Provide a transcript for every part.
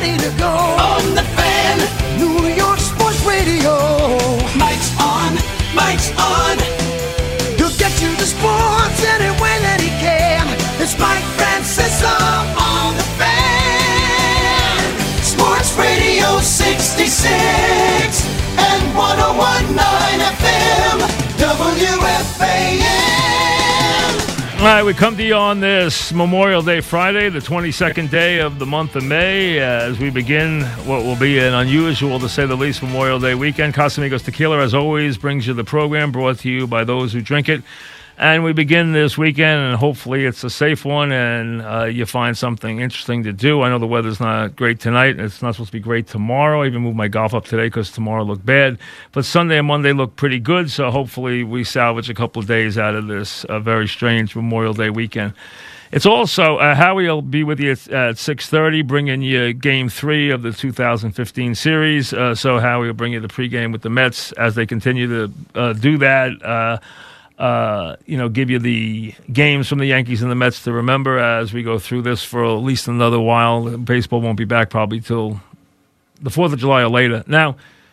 ready to go. On the Fan, New York Sports Radio. Mike's on, Mike's on. He'll get you the sports any way that he can. It's Mike Francesa on the Fan. Sports Radio 66 and 101.9 FM, WFAN. All right, we come to you on this Memorial Day Friday, the 22nd day of the month of May, as we begin what will be an unusual, to say the least, Memorial Day weekend. Casamigos Tequila, as always, brings you the program, brought to you by those who drink it. And we begin this weekend, and hopefully it's a safe one, and you find something interesting to do. I know the weather's not great tonight. It's not supposed to be great tomorrow. I even moved my golf up today because tomorrow looked bad. But Sunday and Monday look pretty good, so hopefully we salvage a couple of days out of this very strange Memorial Day weekend. It's also, Howie will be with you at 6:30, bringing you Game 3 of the 2015 series. So Howie will bring you the pregame with the Mets as they continue to do that. Give you the games from the Yankees and the Mets to remember as we go through this for at least another while. Baseball won't be back probably till the 4th of July or later. Now,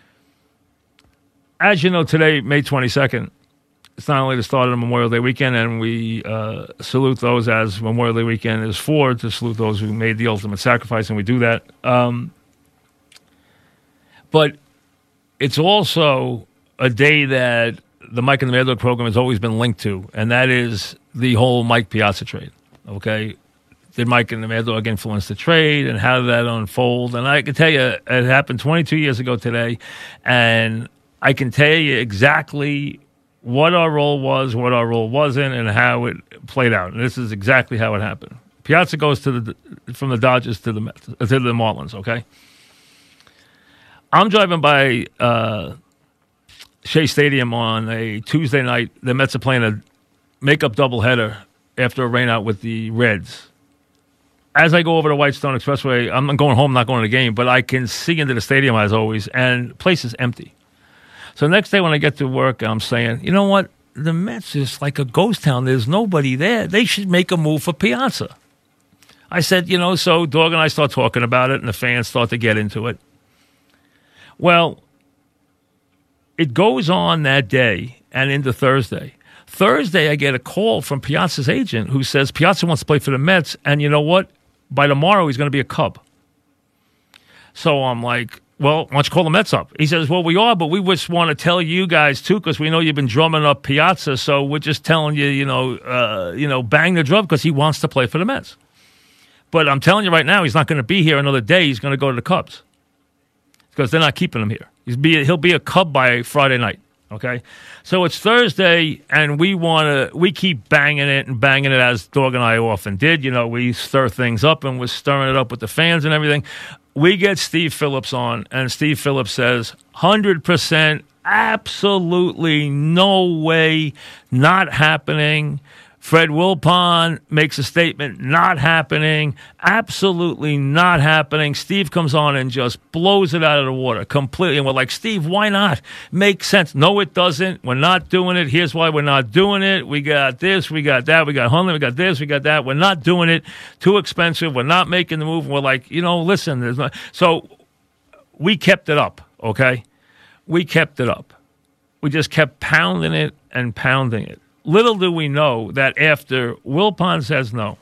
as you know, today, May 22nd, it's not only the start of the Memorial Day weekend, and we salute those as Memorial Day weekend is for, to salute those who made the ultimate sacrifice, and we do that. But it's also a day that the Mike and the Mad Dog program has always been linked to, and that is the whole Mike Piazza trade, okay? Did Mike and the Mad Dog influence the trade, and how did that unfold? And I can tell you, it happened 22 years ago today, and I can tell you exactly what our role was, what our role wasn't, and how it played out. And this is exactly how it happened. Piazza goes from the Dodgers to the Marlins, okay? I'm driving by Shea Stadium on a Tuesday night. The Mets are playing a makeup doubleheader after a rainout with the Reds. As I go over the Whitestone Expressway, I'm going home, not going to the game, but I can see into the stadium as always, and the place is empty. So the next day when I get to work, I'm saying, you know what? The Mets is like a ghost town. There's nobody there. They should make a move for Piazza. I said, so Dog and I start talking about it, and the fans start to get into it. Well, it goes on that day and into Thursday. Thursday, I get a call from Piazza's agent who says Piazza wants to play for the Mets, and you know what? By tomorrow, he's going to be a Cub. So I'm like, well, why don't you call the Mets up? He says, well, we are, but we just want to tell you guys, too, because we know you've been drumming up Piazza, so we're just telling you, bang the drum because he wants to play for the Mets. But I'm telling you right now, he's not going to be here another day. He's going to go to the Cubs because they're not keeping him here. He'll be a Cub by Friday night, okay? So it's Thursday, and we keep banging it as Dog and I often did. We stir things up, and we're stirring it up with the fans and everything. We get Steve Phillips on, and Steve Phillips says, 100%, absolutely no way, not happening. Fred Wilpon makes a statement, not happening, absolutely not happening. Steve comes on and just blows it out of the water completely. And we're like, Steve, why not? Makes sense. No, it doesn't. We're not doing it. Here's why we're not doing it. We got this, we got that, we got Hunley, we got this, we got that. We're not doing it. Too expensive. We're not making the move. And we're like, listen. There's not. So we kept it up, okay? We kept it up. We just kept pounding it and pounding it. Little do we know that after Wilpon says no,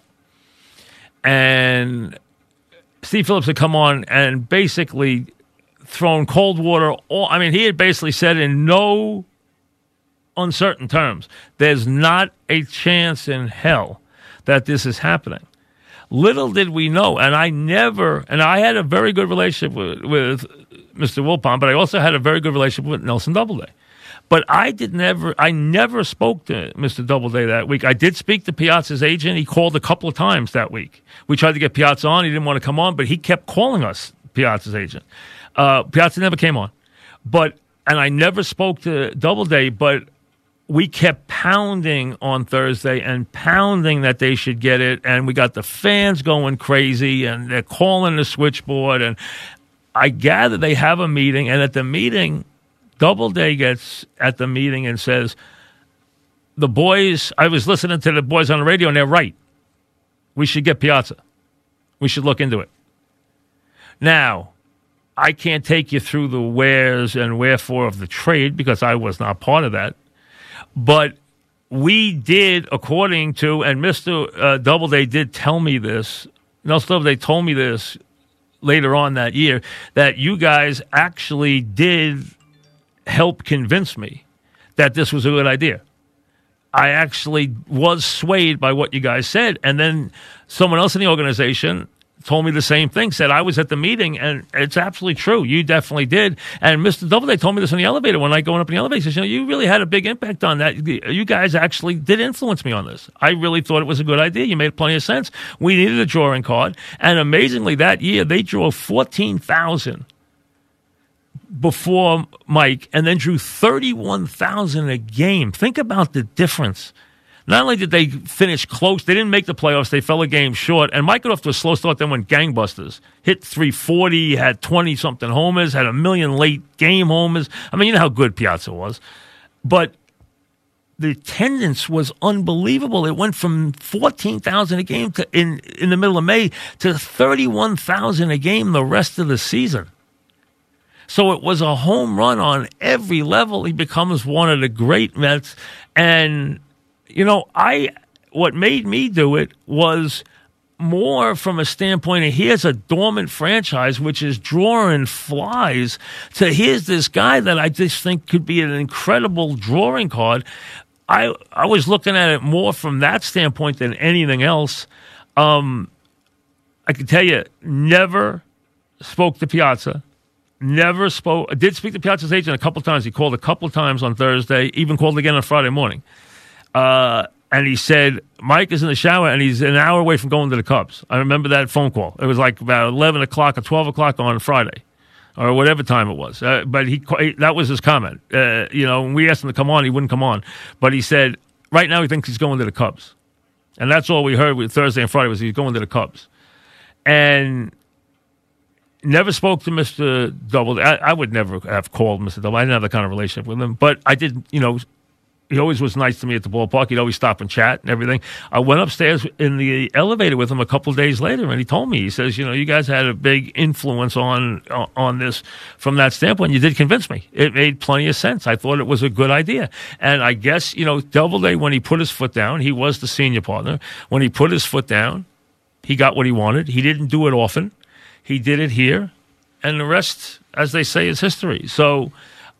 and Steve Phillips had come on and basically thrown cold water. He had basically said in no uncertain terms, there's not a chance in hell that this is happening. Little did we know, and I had a very good relationship with Mr. Wilpon, but I also had a very good relationship with Nelson Doubleday. But I never spoke to Mr. Doubleday that week. I did speak to Piazza's agent. He called a couple of times that week. We tried to get Piazza on. He didn't want to come on, but he kept calling us, Piazza's agent. Piazza never came on. And I never spoke to Doubleday, but we kept pounding on Thursday and pounding that they should get it. And we got the fans going crazy, and they're calling the switchboard. And I gather they have a meeting, and at the meeting, Doubleday gets at the meeting and says, the boys, I was listening to the boys on the radio, and they're right. We should get Piazza. We should look into it. Now, I can't take you through the wheres and wherefore of the trade because I was not part of that. But we did, according to, and Mr. Doubleday did tell me this, Nelson Doubleday told me this later on that year, that you guys actually did help convince me that this was a good idea. I actually was swayed by what you guys said. And then someone else in the organization told me the same thing, said I was at the meeting, and it's absolutely true. You definitely did. And Mr. Doubleday told me this in the elevator when I going up in the elevator. He says, you really had a big impact on that. You guys actually did influence me on this. I really thought it was a good idea. You made plenty of sense. We needed a drawing card. And amazingly, that year, they drew 14,000 before Mike, and then drew 31,000 a game. Think about the difference. Not only did they finish close, they didn't make the playoffs, they fell a game short, and Mike got off to a slow start, then went gangbusters. Hit 340, had 20-something homers, had 1 million late game homers. I mean, you know how good Piazza was. But the attendance was unbelievable. It went from 14,000 a game to in the middle of May to 31,000 a game the rest of the season. So it was a home run on every level. He becomes one of the great Mets. And, you know, what made me do it was more from a standpoint of here's a dormant franchise which is drawing flies to here's this guy that I just think could be an incredible drawing card. I was looking at it more from that standpoint than anything else. I can tell you, never spoke to Piazza. Never spoke. I did speak to Piazza's agent a couple times. He called a couple times on Thursday, even called again on Friday morning. And he said, Mike is in the shower and he's an hour away from going to the Cubs. I remember that phone call. It was like about 11 o'clock or 12 o'clock on Friday or whatever time it was. But that was his comment. When we asked him to come on, he wouldn't come on. But he said, right now he thinks he's going to the Cubs. And that's all we heard with Thursday and Friday was he's going to the Cubs. And never spoke to Mr. Doubleday. I would never have called Mr. Doubleday. I didn't have that kind of relationship with him. But I did, he always was nice to me at the ballpark. He'd always stop and chat and everything. I went upstairs in the elevator with him a couple of days later, and he told me, he says, you guys had a big influence on this from that standpoint. You did convince me. It made plenty of sense. I thought it was a good idea. And I guess, Doubleday, when he put his foot down, he was the senior partner. When he put his foot down, he got what he wanted. He didn't do it often. He did it here, and the rest, as they say, is history. So,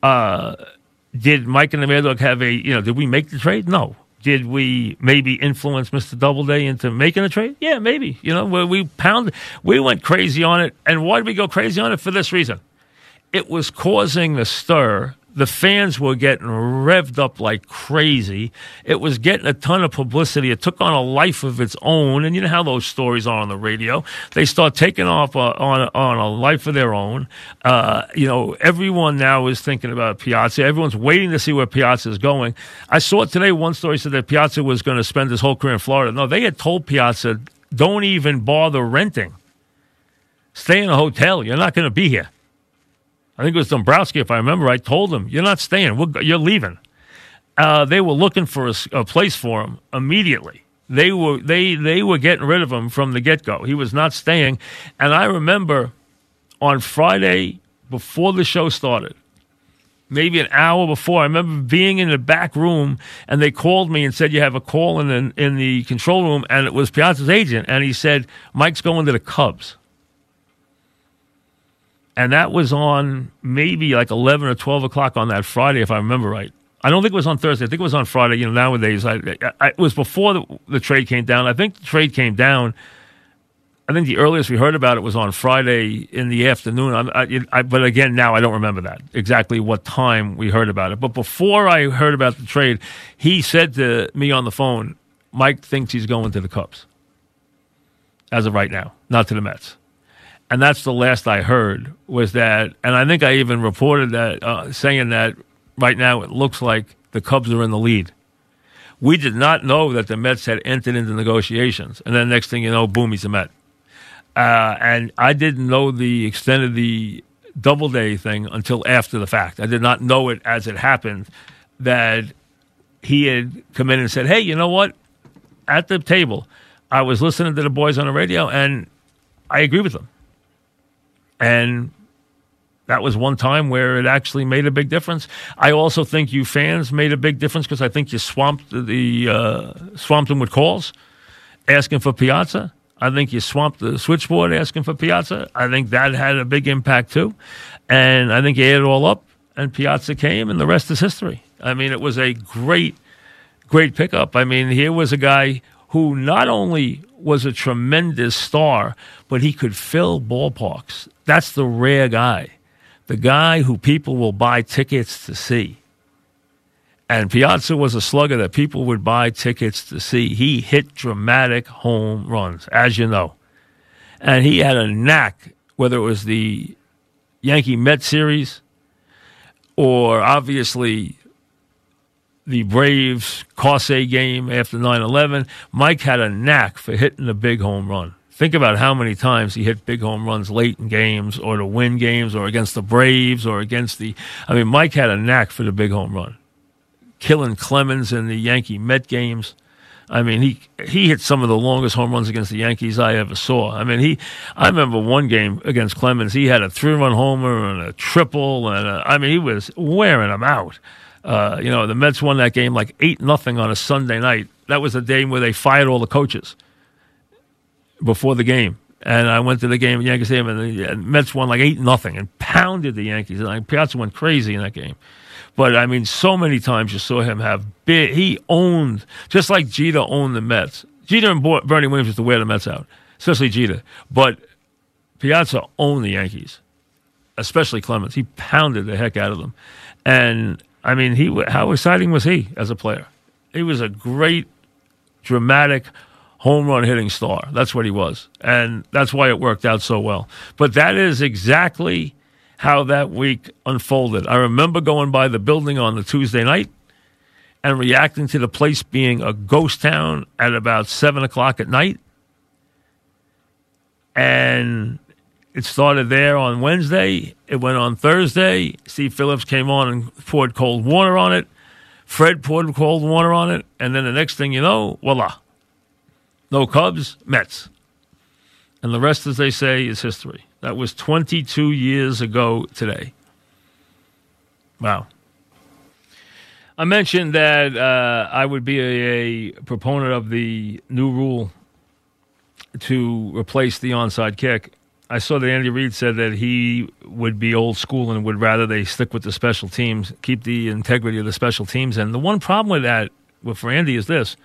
did Mike and the Mad Dog have did we make the trade? No. Did we maybe influence Mr. Doubleday into making a trade? Yeah, maybe. Where we went crazy on it. And why did we go crazy on it? For this reason. It was causing the stir. The fans were getting revved up like crazy. It was getting a ton of publicity. It took on a life of its own. And you know how those stories are on the radio. They start taking off on a life of their own. Everyone now is thinking about Piazza. Everyone's waiting to see where Piazza is going. I saw today one story said that Piazza was going to spend his whole career in Florida. No, they had told Piazza, don't even bother renting. Stay in a hotel. You're not going to be here. I think it was Dombrowski, if I remember right, told him, you're not staying. You're leaving. They were looking for a place for him immediately. They were getting rid of him from the get-go. He was not staying. And I remember on Friday before the show started, maybe an hour before, I remember being in the back room, and they called me and said, you have a call in the control room, and it was Piazza's agent. And he said, Mike's going to the Cubs. And that was on maybe like 11 or 12 o'clock on that Friday, if I remember right. I don't think it was on Thursday. I think it was on Friday. Nowadays, it was before the trade came down. I think the trade came down. I think the earliest we heard about it was on Friday in the afternoon. But again, now I don't remember that, exactly what time we heard about it. But before I heard about the trade, he said to me on the phone, Mike thinks he's going to the Cubs as of right now, not to the Mets. And that's the last I heard was that, and I think I even reported that, saying that right now it looks like the Cubs are in the lead. We did not know that the Mets had entered into negotiations. And then next thing you know, boom, he's a Met. And I didn't know the extent of the Doubleday thing until after the fact. I did not know it as it happened that he had come in and said, hey, you know what? At the table, I was listening to the boys on the radio, and I agree with them. And that was one time where it actually made a big difference. I also think you fans made a big difference because I think you swamped them with calls asking for Piazza. I think you swamped the switchboard asking for Piazza. I think that had a big impact too. And I think you add it all up, and Piazza came, and the rest is history. I mean, it was a great pickup. I mean, here was a guy who not only was a tremendous star, but he could fill ballparks. That's the rare guy. The guy who people will buy tickets to see. And Piazza was a slugger that people would buy tickets to see. He hit dramatic home runs, as you know. And he had a knack, whether it was the Yankee-Met series or obviously the Braves-Corsair game after 9/11, Mike had a knack for hitting a big home run. Think about how many times he hit big home runs late in games or to win games or against the Braves or against Mike had a knack for the big home run. Killing Clemens in the Yankee-Met games. I mean, he hit some of the longest home runs against the Yankees I ever saw. I mean, I remember one game against Clemens, he had a 3-run homer and a triple, and he was wearing them out. The Mets won that game like 8-0 on a Sunday night. That was the day where they fired all the coaches before the game. And I went to the game at Yankee Stadium, and the Mets won like 8-0 and pounded the Yankees. And Piazza went crazy in that game. But, I mean, so many times you saw him have he owned, just like Jeter owned the Mets. Jeter and Bernie Williams used to wear the Mets out, especially Jeter. But Piazza owned the Yankees, especially Clemens. He pounded the heck out of them. And, I mean, how exciting was he as a player? He was a great, dramatic, home run hitting star. That's what he was. And that's why it worked out so well. But that is exactly how that week unfolded. I remember going by the building on the Tuesday night and reacting to the place being a ghost town at about 7 o'clock at night. And it started there on Wednesday. It went on Thursday. Steve Phillips came on and poured cold water on it. Fred poured cold water on it. And then the next thing you know, voila. No Cubs, Mets. And the rest, as they say, is history. That was 22 years ago today. Wow. I mentioned that I would be a proponent of the new rule to replace the onside kick. I saw that Andy Reid said that he would be old school and would rather they stick with the special teams, keep the integrity of the special teams. And the one problem with that, for Andy, is this.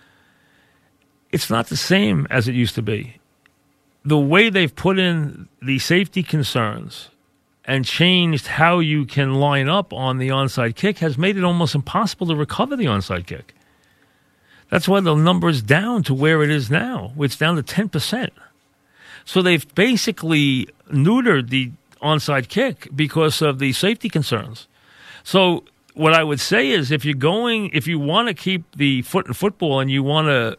It's not the same as it used to be. The way they've put in the safety concerns and changed how you can line up on the onside kick has made it almost impossible to recover the onside kick. That's why the number is down to where it is now. It's down to 10%. So they've basically neutered the onside kick because of the safety concerns. So what I would say is if you want to keep the foot in football and you want to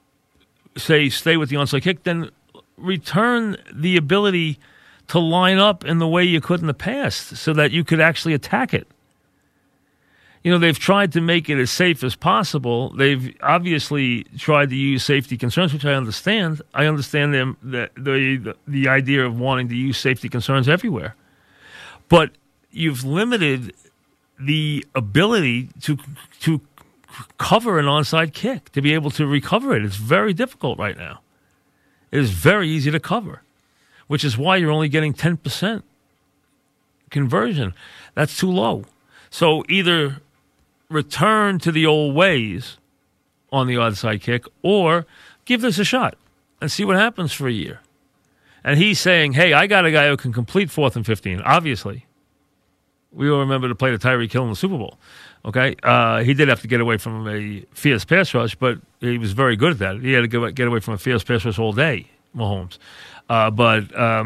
stay with the onside kick, then return the ability to line up in the way you could in the past so that you could actually attack it. They've tried to make it as safe as possible. They've obviously tried to use safety concerns, which I understand. I understand them the idea of wanting to use safety concerns everywhere. But you've limited the ability to cover an onside kick, to be able to recover it. It's very difficult right now. It is very easy to cover, which is why you're only getting 10% conversion. That's too low. So either return to the old ways on the onside kick or give this a shot and see what happens for a year. And he's saying, hey, I got a guy who can complete 4th and 15, obviously. We all remember to play the Tyreek Hill in the Super Bowl. Okay, he did have to get away from a fierce pass rush, but he was very good at that. He had to get away from a fierce pass rush all day, Mahomes. But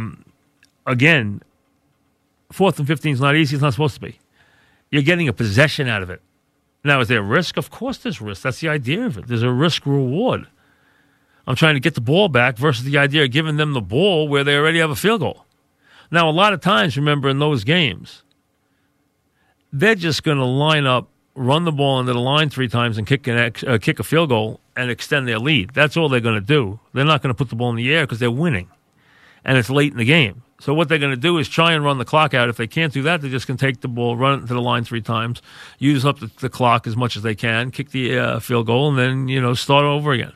again, 4th and 15 is not easy. It's not supposed to be. You're getting a possession out of it. Now, is there risk? Of course there's risk. That's the idea of it. There's a risk-reward. I'm trying to get the ball back versus the idea of giving them the ball where they already have a field goal. Now, a lot of times, remember, in those games, they're just going to line up, run the ball into the line 3 times and kick a field goal and extend their lead. That's all they're going to do. They're not going to put the ball in the air because they're winning, and it's late in the game. So what they're going to do is try and run the clock out. If they can't do that, they're just going to take the ball, run it to the line 3 times, use up the clock as much as they can, kick the field goal, and then, start over again.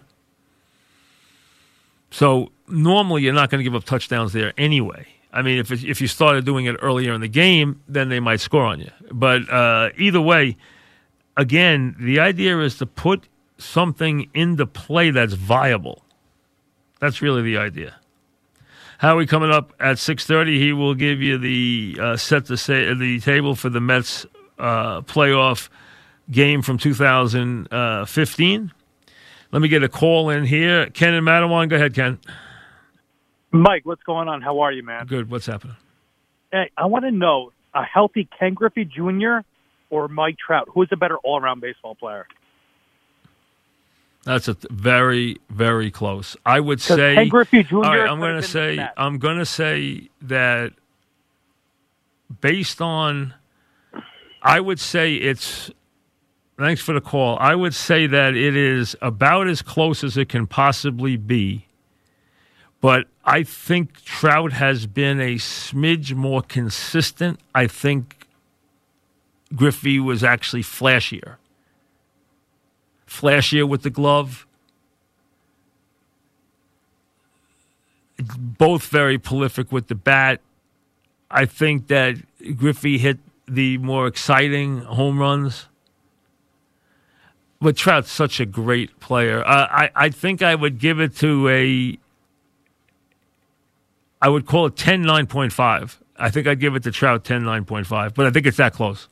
So normally you're not going to give up touchdowns there anyway. I mean, if you started doing it earlier in the game, then they might score on you. But either way, again, the idea is to put something into play that's viable. That's really the idea. Howie coming up at 6:30. He will give you the the table for the Mets playoff game from 2015. Let me get a call in here. Ken in Matawan. Go ahead, Ken. Mike, what's going on? How are you, man? Good. What's happening? Hey, I want to know, a healthy Ken Griffey Jr. or Mike Trout? Who's a better all-around baseball player? That's a very, very close. I would say Ken Griffey Jr. All right, I'm going to say that based on, I would say it's. Thanks for the call. I would say that it is about as close as it can possibly be. But I think Trout has been a smidge more consistent. I think Griffey was actually flashier with the glove. Both very prolific with the bat. I think that Griffey hit the more exciting home runs. But Trout's such a great player. I think I would give it to I would call it 10-9.5. I think I'd give it to Trout 10-9.5, but I think it's that close.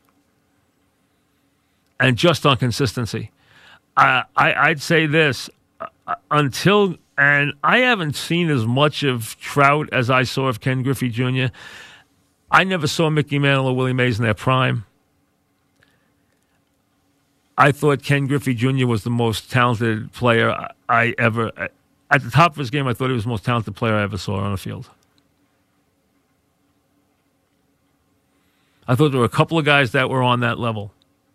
And just on consistency. I'd say this, and I haven't seen as much of Trout as I saw of Ken Griffey Jr. I never saw Mickey Mantle or Willie Mays in their prime. I thought Ken Griffey Jr. was the most talented player I ever. At the top of his game, I thought he was the most talented player I ever saw on the field. I thought there were a couple of guys that were on that level.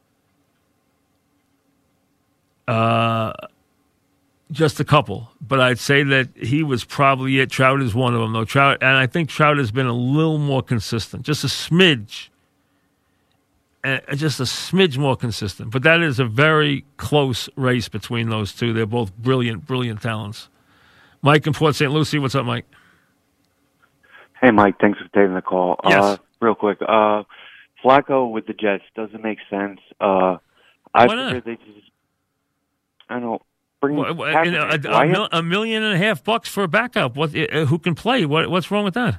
Just a couple, but I'd say that he was probably it. Trout is one of them, though. And I think Trout has been a little more consistent, just a smidge. Just a smidge more consistent. But that is a very close race between those two. They're both brilliant, brilliant talents. Mike in Port St. Lucie. What's up, Mike? Hey, Mike. Thanks for taking the call. Yes. Real quick. Flacco with the Jets doesn't make sense. I figured they just, I don't know, bring $1.5 million for a backup. Who can play? What's wrong with that?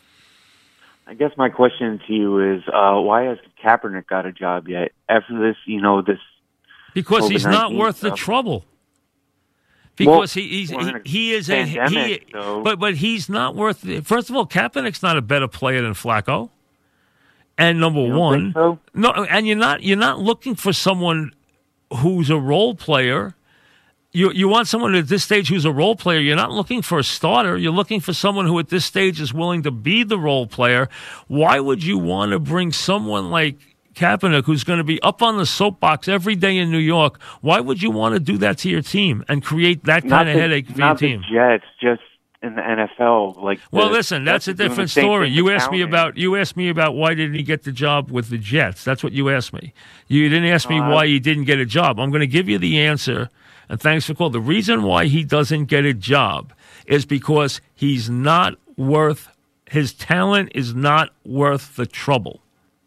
I guess my question to you is, why has Kaepernick got a job yet? After this, this... Because he's not worth the trouble. Because he is pandemic, but he's not worth. First of all, Kaepernick's not a better player than Flacco. And number one, so? no, and you're not looking for someone who's a role player. You want someone at this stage who's a role player. You're not looking for a starter. You're looking for someone who at this stage is willing to be the role player. Why would you want to bring someone like Kaepernick, who's going to be up on the soapbox every day in New York? Why would you want to do that to your team and create that kind of headache for your team? Not the Jets, just in the NFL. Listen, that's a different story. You asked me about why didn't he get the job with the Jets. That's what you asked me. You didn't ask me why he didn't get a job. I'm going to give you the answer. And thanks for calling. The reason why he doesn't get a job is because he's not worth, his talent is not worth the trouble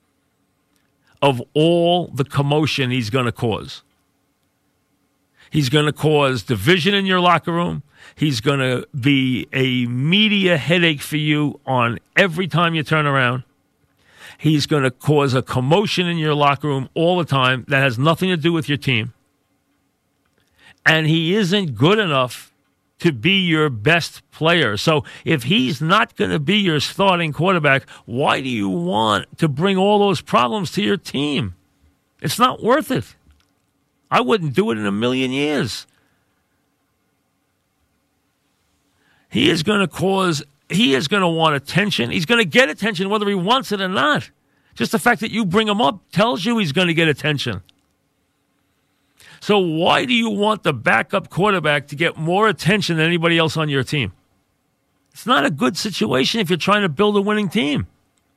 of all the commotion he's going to cause. He's going to cause division in your locker room. He's going to be a media headache for you on every time you turn around. He's going to cause a commotion in your locker room all the time that has nothing to do with your team. And he isn't good enough to be your best player. So if he's not going to be your starting quarterback, why do you want to bring all those problems to your team? It's not worth it. I wouldn't do it in a million years. He is going to want attention. He's going to get attention whether he wants it or not. Just the fact that you bring him up tells you he's going to get attention. So why do you want the backup quarterback to get more attention than anybody else on your team? It's not a good situation if you're trying to build a winning team.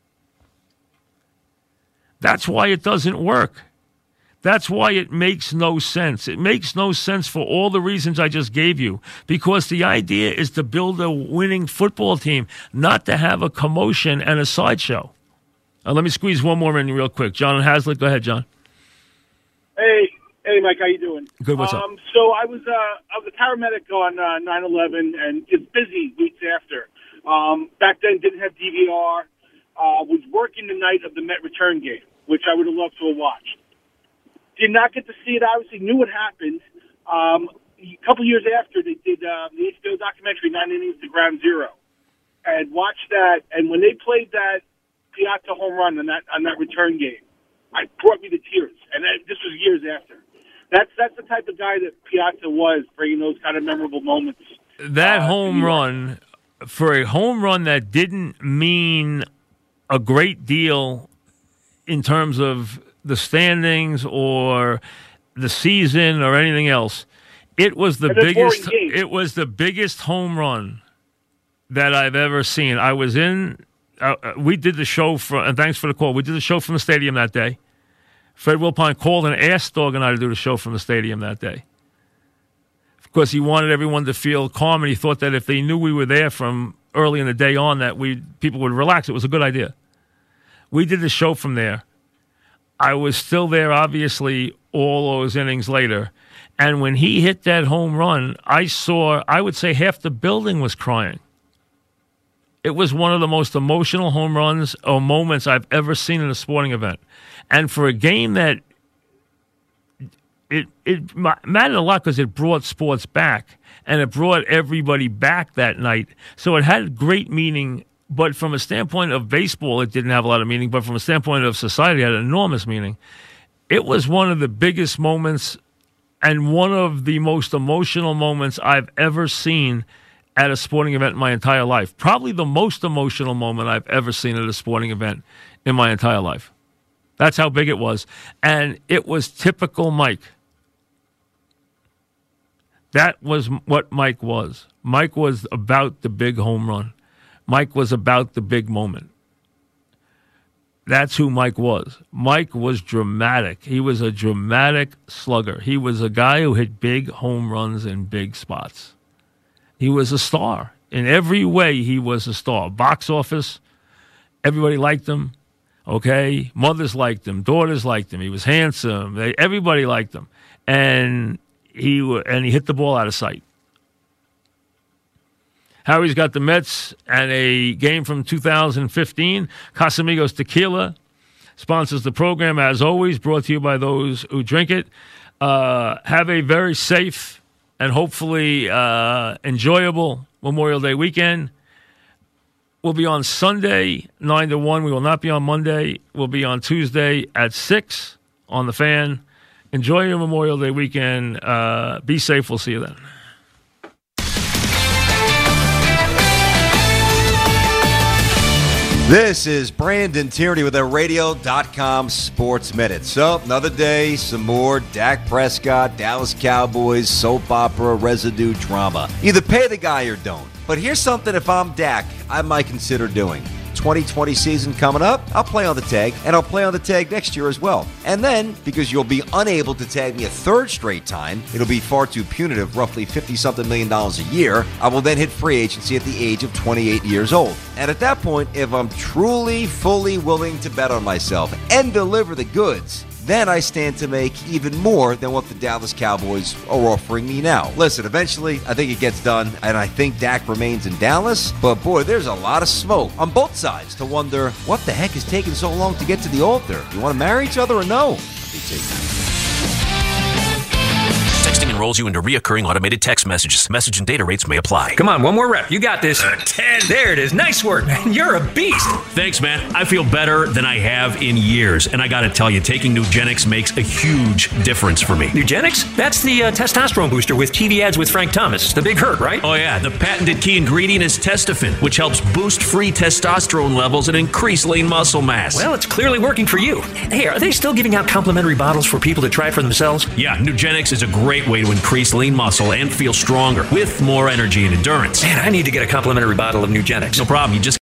That's why it doesn't work. That's why it makes no sense. It makes no sense for all the reasons I just gave you, because the idea is to build a winning football team, not to have a commotion and a sideshow. Let me squeeze one more in real quick. John Hazlitt, go ahead, John. Hey, Mike, how you doing? Good, what's up? So I was a paramedic on 9/11, and it's busy weeks after. Back then, didn't have DVR. Was working the night of the Met return game, which I would have loved to have watched. Did not get to see it. Obviously, knew what happened. A couple years after, they did the HBO documentary, 9 Innings to Ground Zero. And watched that, and when they played that Piazza home run on that return game, it brought me to tears. And this was years after. That's the type of guy that Piazza was, bringing those kind of memorable moments. That home run, for a home run that didn't mean a great deal in terms of the standings or the season or anything else, it was the biggest. It was the biggest home run that I've ever seen. I was in. We did the show and thanks for the call. We did the show from the stadium that day. Fred Wilpon called and asked Dog and I to do the show from the stadium that day, because he wanted everyone to feel calm, and he thought that if they knew we were there from early in the day on, that people would relax. It was a good idea. We did the show from there. I was still there, obviously, all those innings later. And when he hit that home run, I would say half the building was crying. It was one of the most emotional home runs or moments I've ever seen in a sporting event. And for a game that it mattered a lot because it brought sports back, and it brought everybody back that night. So it had great meaning. But from a standpoint of baseball, it didn't have a lot of meaning. But from a standpoint of society, it had enormous meaning. It was one of the biggest moments and one of the most emotional moments I've ever seen at a sporting event in my entire life. Probably the most emotional moment I've ever seen at a sporting event in my entire life. That's how big it was. And it was typical Mike. That was what Mike was. Mike was about the big home run. Mike was about the big moment. That's who Mike was. Mike was dramatic. He was a dramatic slugger. He was a guy who hit big home runs in big spots. He was a star. In every way, he was a star. Box office, everybody liked him. Okay? Mothers liked him. Daughters liked him. He was handsome. Everybody liked him. And he hit the ball out of sight. Harry's got the Mets and a game from 2015. Casamigos Tequila sponsors the program, as always, brought to you by those who drink it. Have a very safe and hopefully enjoyable Memorial Day weekend. We'll be on Sunday, 9 to 1. We will not be on Monday. We'll be on Tuesday at 6 on The Fan. Enjoy your Memorial Day weekend. Be safe. We'll see you then. This is Brandon Tierney with a Radio.com Sports Minute. So, another day, some more Dak Prescott, Dallas Cowboys, soap opera, residue drama. Either pay the guy or don't. But here's something, if I'm Dak, I might consider doing. 2020 season coming up, I'll play on the tag, and I'll play on the tag next year as well. And then, because you'll be unable to tag me a third straight time, it'll be far too punitive, roughly $50-something million a year, I will then hit free agency at the age of 28 years old. And at that point, if I'm truly, fully willing to bet on myself and deliver the goods, then I stand to make even more than what the Dallas Cowboys are offering me now. Listen, eventually, I think it gets done, and I think Dak remains in Dallas, but boy, there's a lot of smoke on both sides to wonder, what the heck is taking so long to get to the altar? You want to marry each other or no? Texting enrolls you into reoccurring automated text messages. Message and data rates may apply. Come on, one more rep. You got this. 10. There it is. Nice work, man. You're a beast. Thanks, man. I feel better than I have in years. And I got to tell you, taking Nugenix makes a huge difference for me. Nugenix? That's the testosterone booster with TV ads with Frank Thomas. The big hurt, right? Oh, yeah. The patented key ingredient is Testofen, which helps boost free testosterone levels and increase lean muscle mass. Well, it's clearly working for you. Hey, are they still giving out complimentary bottles for people to try for themselves? Yeah, Nugenix is a great way to to increase lean muscle and feel stronger with more energy and endurance. Man, I need to get a complimentary bottle of Nugenix. No problem. You just